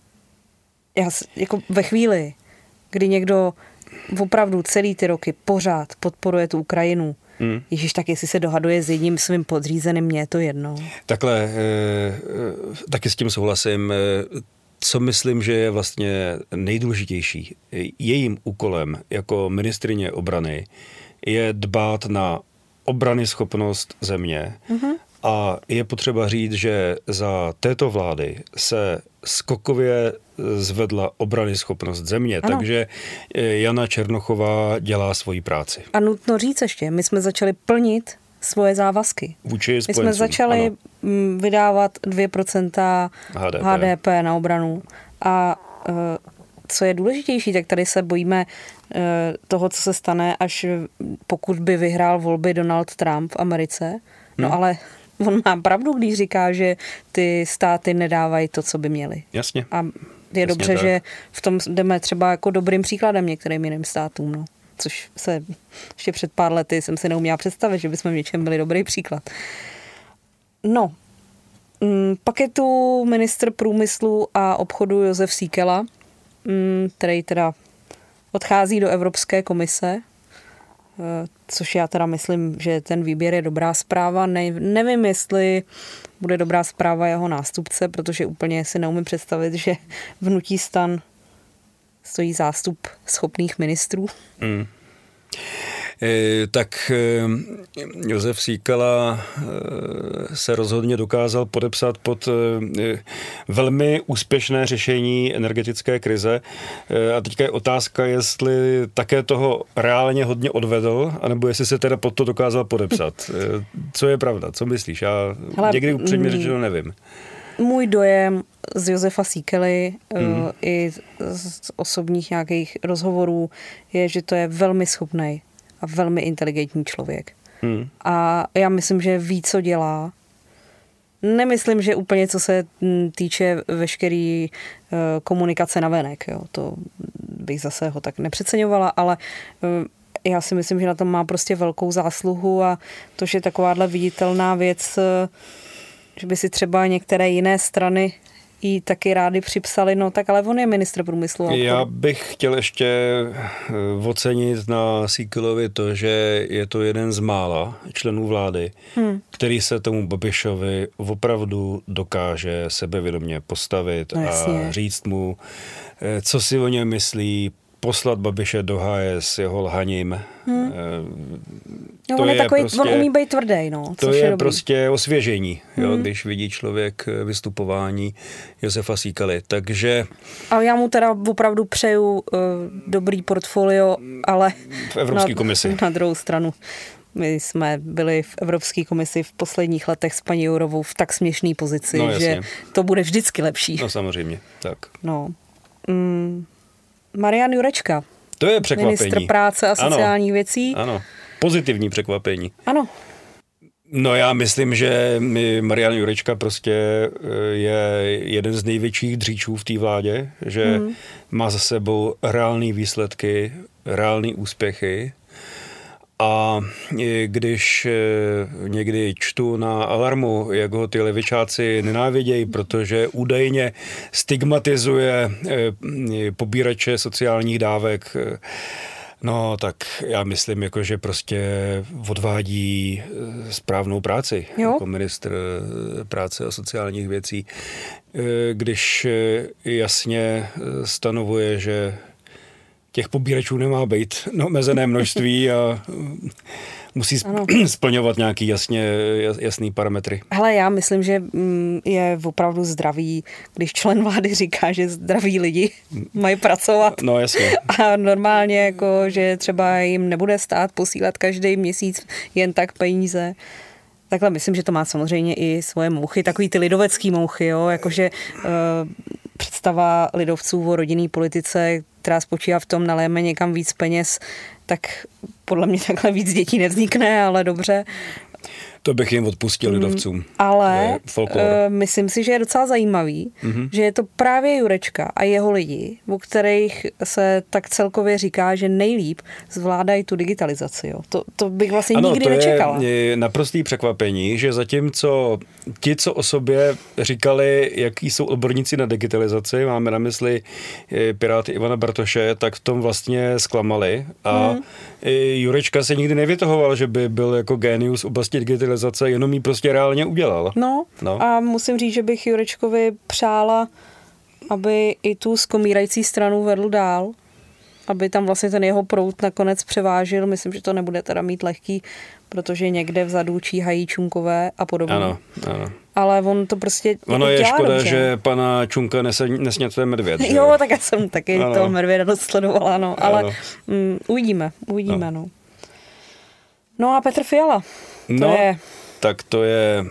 já jako ve chvíli, kdy někdo opravdu celý ty roky pořád podporuje tu Ukrajinu, Hmm. Ježíš, tak jestli se dohaduje s jedním svým podřízeným, mně je to jedno. Takhle, e, e, taky s tím souhlasím. E, co myslím, že je vlastně nejdůležitější? Jejím úkolem jako ministryně obrany je dbát na obranyschopnost země mm-hmm. a je potřeba říct, že za této vlády se skokově zvedla obranyschopnost země, ano. takže Jana Černochová dělá svoji práci. A nutno říct ještě, my jsme začali plnit svoje závazky. Vůči my jsme začali ano. vydávat dvě procenta H D P. H D P na obranu a co je důležitější, tak tady se bojíme toho, co se stane, až pokud by vyhrál volby Donald Trump v Americe. No hmm. ale on má pravdu, když říká, že ty státy nedávají to, co by měly. Jasně. A je Jasně dobře, tak. že v tom jdeme třeba jako dobrým příkladem některým jiným státům, no. Což se ještě před pár lety jsem si neuměla představit, že bychom v něčem byli dobrý příklad. No, pak je tu ministr průmyslu a obchodu Josef Síkela, který teda odchází do Evropské komise, což já teda myslím, že ten výběr je dobrá zpráva. Ne, nevím, jestli bude dobrá zpráva jeho nástupce, protože úplně si neumím představit, že v hnutí STAN stojí zástup schopných ministrů. Mm. tak Josef Síkela se rozhodně dokázal podepsat pod velmi úspěšné řešení energetické krize. A teďka je otázka, jestli také toho reálně hodně odvedl, anebo jestli se teda pod to dokázal podepsat. Co je pravda? Co myslíš? Já Hele, někdy upřímně řečeno nevím. Můj dojem z Josefa Síkely hmm. i z osobních nějakých rozhovorů je, že to je velmi schopný a velmi inteligentní člověk. Hmm. A já myslím, že ví, co dělá. Nemyslím, že úplně co se týče veškerý komunikace navenek. Jo. To bych zase ho tak nepřeceňovala, ale já si myslím, že na tom má prostě velkou zásluhu a to, že takováhle viditelná věc, že by si třeba některé jiné strany jí taky rádi připsali, no tak ale on je ministr průmyslu. Já bych chtěl ještě ocenit na Síkelovi to, že je to jeden z mála členů vlády, hmm. který se tomu Babišovi opravdu dokáže sebevědomě postavit no, a říct mu, co si o něm myslí, poslat Babiše do háje s jeho lhaním. Hmm. No, to on, je takový, prostě, on umí být tvrdý. No, to je, je prostě osvěžení, hmm. jo, když vidí člověk vystupování Josefa Síkely. Takže... A já mu teda opravdu přeju uh, dobrý portfolio, ale v Evropské komisi. Na druhou stranu. My jsme byli v Evropské komisi v posledních letech s paní Jourovou v tak směšné pozici, no, že to bude vždycky lepší. No samozřejmě, tak. No. Mm. Marian Jurečka. To je překvapení. Ministr práce a sociálních ano, věcí. Ano, pozitivní překvapení. Ano. No já myslím, že Marian Jurečka prostě je jeden z největších dříčů v té vládě, že hmm. má za sebou reální výsledky, reální úspěchy. A když někdy čtu na Alarmu, jak ho ty levičáci nenávidějí, protože údajně stigmatizuje pobírače sociálních dávek, no tak já myslím, jako, že prostě odvádí správnou práci jo. jako ministr práce a sociálních věcí, když jasně stanovuje, že těch pobíračů nemá být no, omezené množství a musí sp- splňovat nějaký jasně, jasný parametry. Hele, já myslím, že je opravdu zdravý, když člen vlády říká, že zdraví lidi mají pracovat. No jasně. A normálně, jako, že třeba jim nebude stát posílat každý měsíc jen tak peníze. Takhle myslím, že to má samozřejmě i svoje mouchy, takový ty lidovecký mouchy, jo, jakože uh, představa lidovců o rodinný politice, která spočívá v tom, naléme někam víc peněz, tak podle mě takhle víc dětí nevznikne, ale dobře. To bych jim odpustil lidovcům. Mm, ale uh, myslím si, že je docela zajímavý, mm-hmm. že je to právě Jurečka a jeho lidi, o kterých se tak celkově říká, že nejlíp zvládají tu digitalizaci. Jo. To, to bych vlastně ano, nikdy to nečekala. Je naprostý překvapení, že zatímco ti, co o sobě říkali, jaký jsou odborníci na digitalizaci, máme na mysli Piráty Ivana Bartoše, tak v tom vlastně zklamali. A mm. Jurečka se nikdy nevytahoval, že by byl jako génius v oblasti digitalizace, jenom jí prostě reálně udělal. No, no a musím říct, že bych Jurečkovi přála, aby i tu skomírající stranu vedl dál, aby tam vlastně ten jeho proud nakonec převážil. Myslím, že to nebude teda mít lehký, protože někde vzadu číhají Čunkové a podobně. Ano, ano. Ale on to prostě ono je škoda, dobře. Že pana Čunka nesnětuje medvěd. Že? Jo, tak já jsem taky ano. toho medvěda dost sledovala, no. Ale mm, uvidíme, uvidíme, no. no. No a Petr Fiala. To no, je... tak to je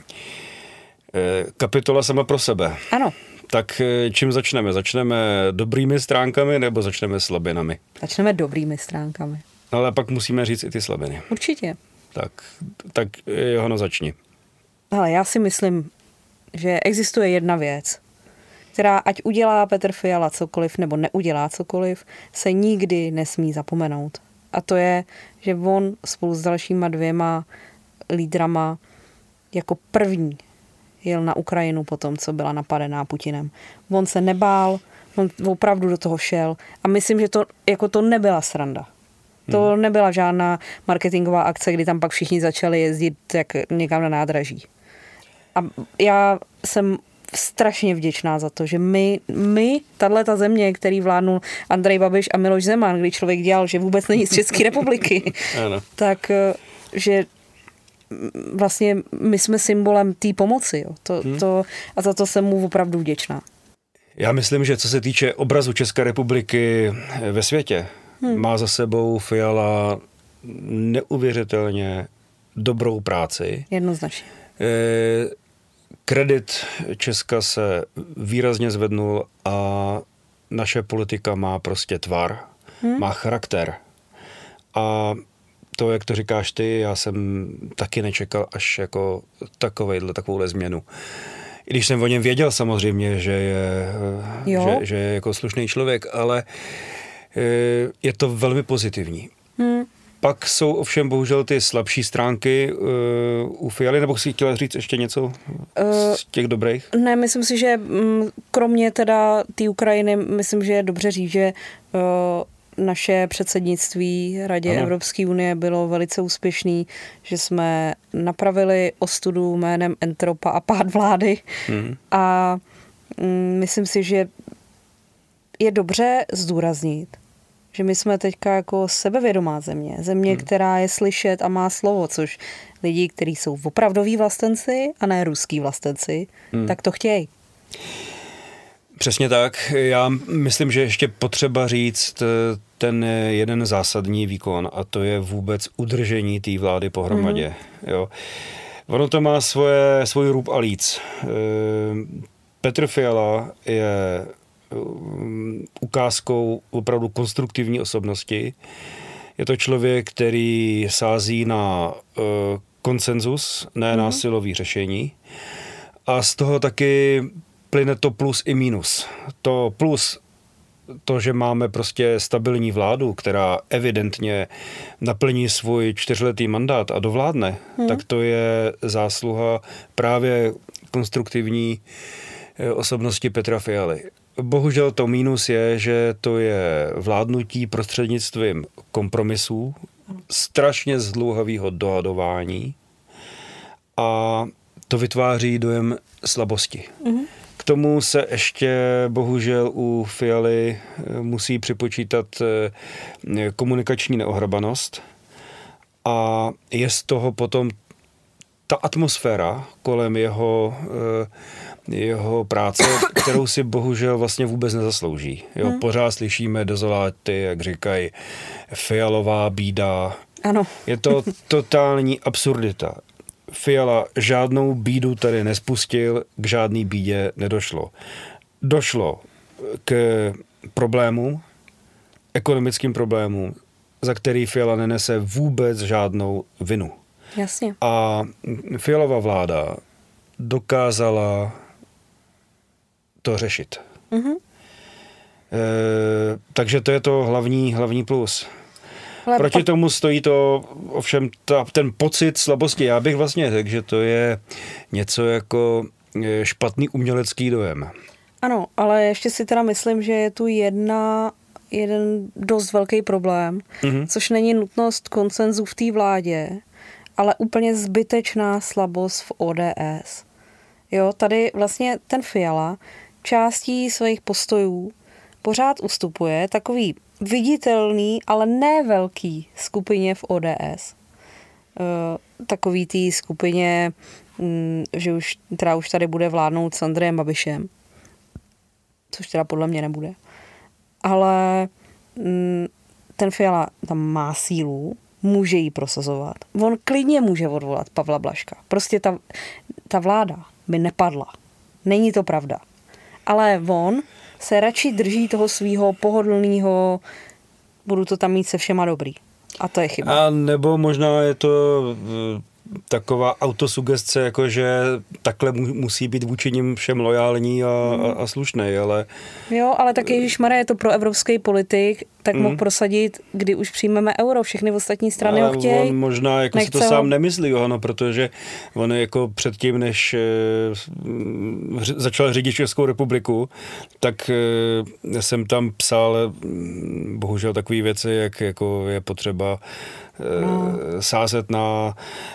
eh, kapitola sama pro sebe. Ano. Tak čím začneme? Začneme dobrými stránkami nebo začneme slabinami? Začneme dobrými stránkami. Ale pak musíme říct i ty slabiny. Určitě. Tak, tak Johano, začni. Hele, já si myslím, že existuje jedna věc, která ať udělá Petr Fiala cokoliv nebo neudělá cokoliv, se nikdy nesmí zapomenout. A to je, že on spolu s dalšíma dvěma lídrama jako první jel na Ukrajinu po tom, co byla napadená Putinem. On se nebál, on opravdu do toho šel a myslím, že to, jako to nebyla sranda. To hmm. nebyla žádná marketingová akce, kdy tam pak všichni začali jezdit jak někam na nádraží. A já jsem strašně vděčná za to, že my, my tato země, který vládnul Andrej Babiš a Miloš Zeman, kdy člověk dělal, že vůbec není z České republiky, tak že vlastně my jsme symbolem té pomoci. Jo. To, hmm. to, a za to jsem mu opravdu vděčná. Já myslím, že co se týče obrazu České republiky ve světě, hmm. má za sebou Fiala neuvěřitelně dobrou práci. Jednoznačně. Kredit Česka se výrazně zvednul a naše politika má prostě tvar, hmm. má charakter. A to, jak to říkáš ty, já jsem taky nečekal až jako takovejhle, takovouhle změnu. I když jsem o něm věděl samozřejmě, že je, že, že je jako slušný člověk, ale je to velmi pozitivní. Hmm. Pak jsou ovšem bohužel ty slabší stránky uh, u Fialy, nebo jsi chtěla říct ještě něco uh, z těch dobrých? Ne, myslím si, že m, kromě teda té Ukrajiny, myslím, že je dobře říct, že uh, naše předsednictví Radě ano. Evropské unie bylo velice úspěšný, že jsme napravili ostudu jménem Entropa a pád vlády. Hmm. A m, myslím si, že je dobře zdůraznit, že my jsme teďka jako sebevědomá země. Země, hmm. která je slyšet a má slovo, což lidi, kteří jsou opravdoví vlastenci a ne ruský vlastenci, hmm. tak to chtějí. Přesně tak. Já myslím, že ještě potřeba říct ten jeden zásadní výkon a to je vůbec udržení té vlády pohromadě. Hmm. Jo. Ono to má svoje, svůj rub a líc. Petr Fiala je ukázkou opravdu konstruktivní osobnosti. Je to člověk, který sází na uh, konsenzus, ne mm-hmm. na silový řešení. A z toho taky plyne to plus i minus. To plus, to, že máme prostě stabilní vládu, která evidentně naplní svůj čtyřletý mandát a dovládne, mm. tak to je zásluha právě konstruktivní osobnosti Petra Fialy. Bohužel to mínus je, že to je vládnutí prostřednictvím kompromisů, strašně zdlouhavého dohadování a to vytváří dojem slabosti. Mm-hmm. K tomu se ještě bohužel u Fialy musí připočítat komunikační neohrabanost a je z toho potom ta atmosféra kolem jeho jeho práce, kterou si bohužel vlastně vůbec nezaslouží. Jo, hmm. Pořád slyšíme dezoláty, jak říkají, Fialová bída. Ano. Je to totální absurdita. Fiala žádnou bídu tady nespustil, k žádný bídě nedošlo. Došlo k problémům, ekonomickým problémům, za který Fiala nenese vůbec žádnou vinu. Jasně. A Fialova vláda dokázala to řešit. Mm-hmm. E, takže to je to hlavní, hlavní plus. Ale Proti pa... tomu stojí to ovšem ta, ten pocit slabosti. Já bych vlastně řekl, že to je něco jako špatný umělecký dojem. Ano, ale ještě si teda myslím, že je tu jedna, jeden dost velký problém, mm-hmm. což není nutnost konsenzu v té vládě, ale úplně zbytečná slabost v O D S. Jo, tady vlastně ten Fiala částí svých postojů pořád ustupuje takový viditelný, ale ne velký skupině v O D S. E, takový tý skupině, m, že už, teda už tady bude vládnout s Andrejem Babišem, což teda podle mě nebude. Ale m, ten Fiala tam má sílu, může jí prosazovat. On klidně může odvolat Pavla Blažka. Prostě ta, ta vláda by nepadla. Není to pravda. Ale on se radši drží toho svýho pohodlného, budu to tam mít se všema dobrý. A to je chyba. A nebo možná je to taková autosugestce, jako že takhle musí být vůči nim všem lojální a, mm. a, a slušnej, ale... Jo, ale tak ježišmarja, je to pro evropský politik, tak mm. mohl prosadit, kdy už přijmeme euro, všechny ostatní strany ale ho chtějí. On možná jako si to ho... sám nemyslí, Johano, protože on jako předtím, než e, začal řídit Českou republiku, tak e, jsem tam psal bohužel takové věci, jak jako je potřeba no. sázet na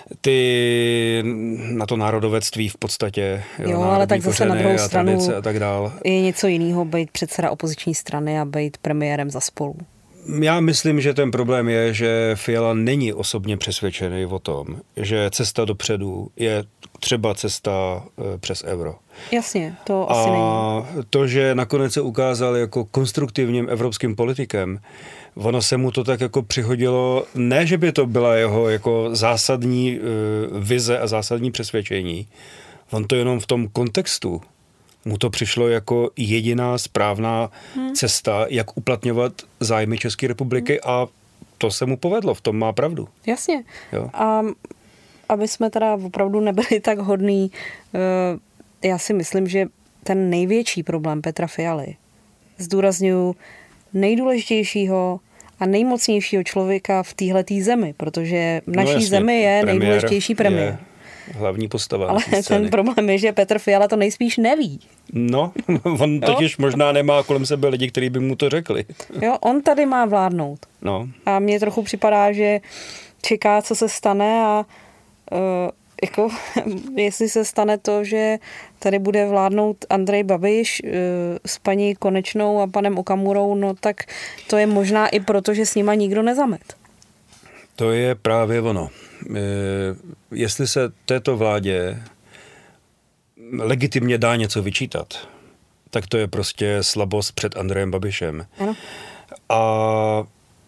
ty, na to národovectví v podstatě. Jo, jo ale tak zase na druhou stranu a tak dál. Je něco jiného být předseda opoziční strany a být premiérem za Spolu. Já myslím, že ten problém je, že Fiala není osobně přesvědčený o tom, že cesta dopředu je třeba cesta přes euro. Jasně, to asi není. A to, že nakonec se ukázal jako konstruktivním evropským politikem, ono se mu to tak jako přihodilo, ne, že by to byla jeho jako zásadní uh, vize a zásadní přesvědčení, on to jenom v tom kontextu mu to přišlo jako jediná správná hmm. cesta, jak uplatňovat zájmy České republiky hmm. a to se mu povedlo, v tom má pravdu. Jasně. Jo. A aby jsme teda opravdu nebyli tak hodný, já si myslím, že ten největší problém Petra Fialy, zdůrazňuji nejdůležitějšího a nejmocnějšího člověka v téhletý zemi, protože v naší no jasně, zemi je nejdůležitější premiér. Je hlavní postava. Ale ten problém je, že Petr Fiala to nejspíš neví. No, on totiž možná nemá kolem sebe lidi, kteří by mu to řekli. Jo, on tady má vládnout. No. A mně trochu připadá, že čeká, co se stane a uh, jako, jestli se stane to, že tady bude vládnout Andrej Babiš uh, s paní Konečnou a panem Okamurou, no tak to je možná i proto, že s nima nikdo nezamet. To je právě ono. Jestli se této vládě legitimně dá něco vyčítat, tak to je prostě slabost před Andrejem Babišem. Ano. A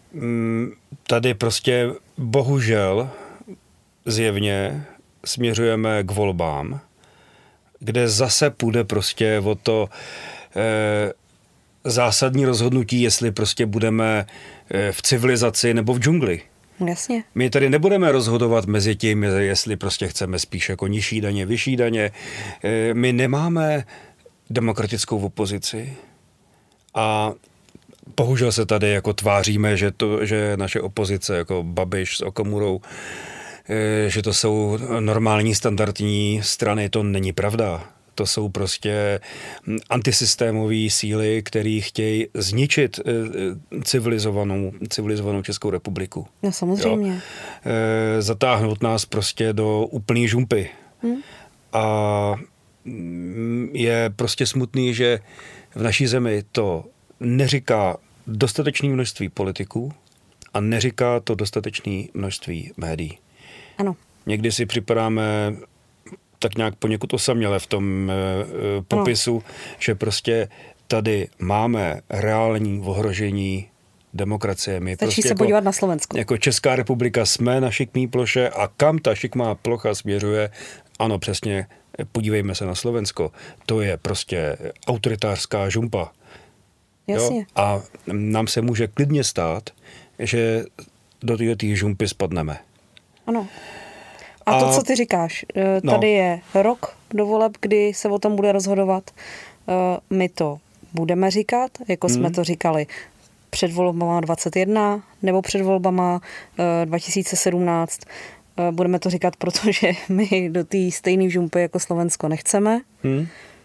tady prostě bohužel zjevně směřujeme k volbám, kde zase půjde prostě o to eh, zásadní rozhodnutí, jestli prostě budeme eh, v civilizaci nebo v džungli. Jasně. My tady nebudeme rozhodovat mezi tím, jestli prostě chceme spíš jako nižší daně, vyšší daně. My nemáme demokratickou opozici a bohužel se tady jako tváříme, že, to, že naše opozice jako Babiš s Okamurou, že to jsou normální standardní strany, to není pravda. To jsou prostě antisystémové síly, které chtějí zničit civilizovanou, civilizovanou Českou republiku. No samozřejmě. Jo? E, zatáhnout nás prostě do úplný žumpy. Hmm. A je prostě smutný, že v naší zemi to neříká dostatečné množství politiků a neříká to dostatečné množství médií. Ano. Někdy si připadáme tak nějak poněkud osaměle v tom e, popisu, no. že prostě tady máme reální ohrožení demokracie. My Stačí prostě se jako, podívat na Slovensko. Jako Česká republika jsme na šikmý ploše a kam ta šikmá plocha směřuje, ano přesně, podívejme se na Slovensko. To je prostě autoritářská žumpa. Jasně. Jo? A nám se může klidně stát, že do této žumpy spadneme. Ano. A to, co ty říkáš, tady no. je rok do voleb, kdy se o tom bude rozhodovat. My to budeme říkat, jako hmm. jsme to říkali před volbama dvacet jedna nebo před volbama dva tisíce sedmnáct. Budeme to říkat, protože my do té stejné žumpy jako Slovensko nechceme. Hmm.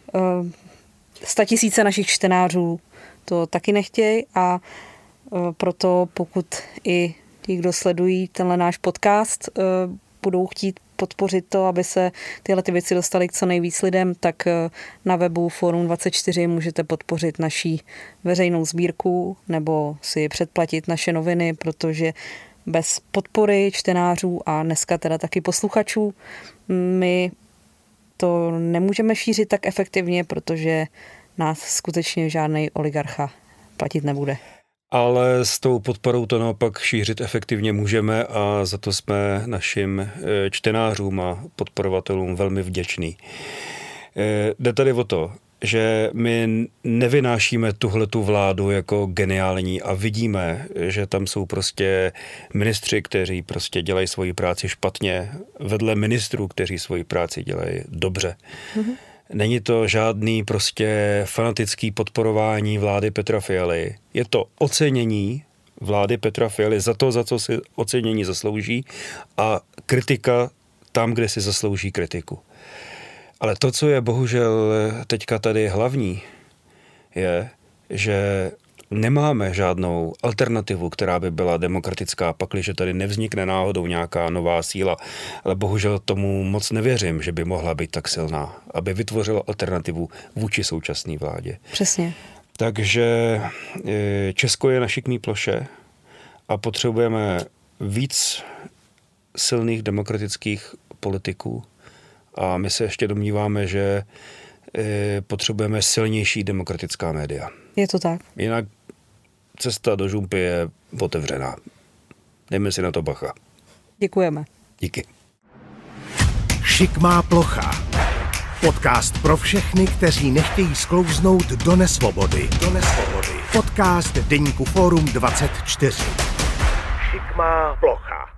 Statisíce našich čtenářů to taky nechtějí a proto pokud i ti, kdo sledují tenhle náš podcast, budou chtít podpořit to, aby se tyhle ty věci dostaly k co nejvíc lidem, tak na webu Forum dvacet čtyři můžete podpořit naší veřejnou sbírku nebo si předplatit naše noviny, protože bez podpory čtenářů a dneska teda taky posluchačů my to nemůžeme šířit tak efektivně, protože nás skutečně žádnej oligarcha platit nebude. Ale s tou podporou to naopak šířit efektivně můžeme a za to jsme našim čtenářům a podporovatelům velmi vděční. Jde tady o to, že my nevynášíme tuhletu vládu jako geniální a vidíme, že tam jsou prostě ministři, kteří prostě dělají svoji práci špatně, vedle ministrů, kteří svoji práci dělají dobře. Mm-hmm. Není to žádný prostě fanatický podporování vlády Petra Fialy. Je to ocenění vlády Petra Fialy za to, za co si ocenění zaslouží a kritika tam, kde si zaslouží kritiku. Ale to, co je bohužel teďka tady hlavní, je, že nemáme žádnou alternativu, která by byla demokratická, pakliže tady nevznikne náhodou nějaká nová síla, ale bohužel tomu moc nevěřím, že by mohla být tak silná, aby vytvořila alternativu vůči současné vládě. Přesně. Takže Česko je na šikmý ploše a potřebujeme víc silných demokratických politiků a my se ještě domníváme, že potřebujeme silnější demokratická média. Je to tak. Jinak cesta do žumpy je otevřená. Dejme si na to bacha. Děkujeme. Díky. Šikmá plocha. Podcast pro všechny, kteří nechtějí sklouznout do nesvobody. Do nesvobody. Podcast Deníku Fórum dvacet čtyři. Šikmá plocha.